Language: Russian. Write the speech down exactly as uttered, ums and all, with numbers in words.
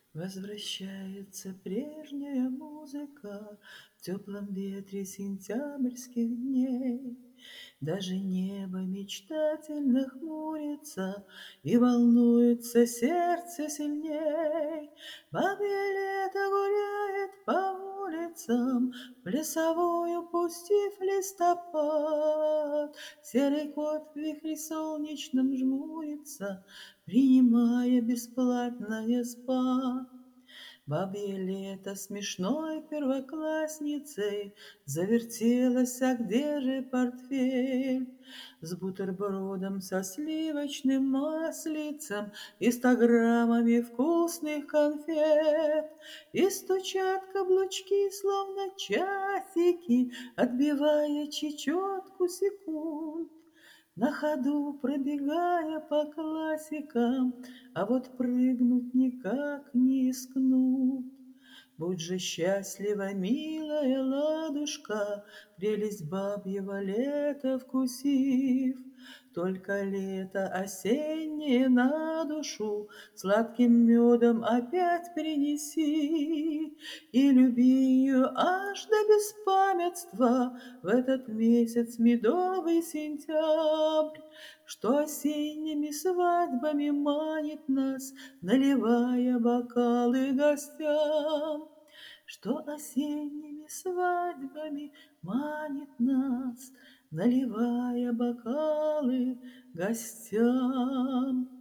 Возвращается прежняя музыка В теплом ветре сентябрьских дней. Даже небо мечтательно хмурится, И волнуется сердце сильней. Бабье лето гуляет по улицам, Плясовую пустив листопад. Серый кот в вихре солнечном жмурится, Принимая бесплатное спа. Бабье лето смешной первоклассницей Завертелось, а где же портфель? С бутербродом со сливочным маслицем И ста граммами вкусных конфет. И стучат каблучки, словно часики, Отбивая чечетку секунд. На ходу пробегая по классикам, А вот прыгнуть никак не искнут. Будь же счастлива, милая ладушка, Прелесть бабьего лета вкусив. Только лето осеннее на душу Сладким медом опять принеси. И люби ее аж до беспамятства В этот месяц медовый сентябрь, Что осенними свадьбами манит нас, Наливая бокалы гостям. Что осенними свадьбами манит нас, Наливая бокалы гостям.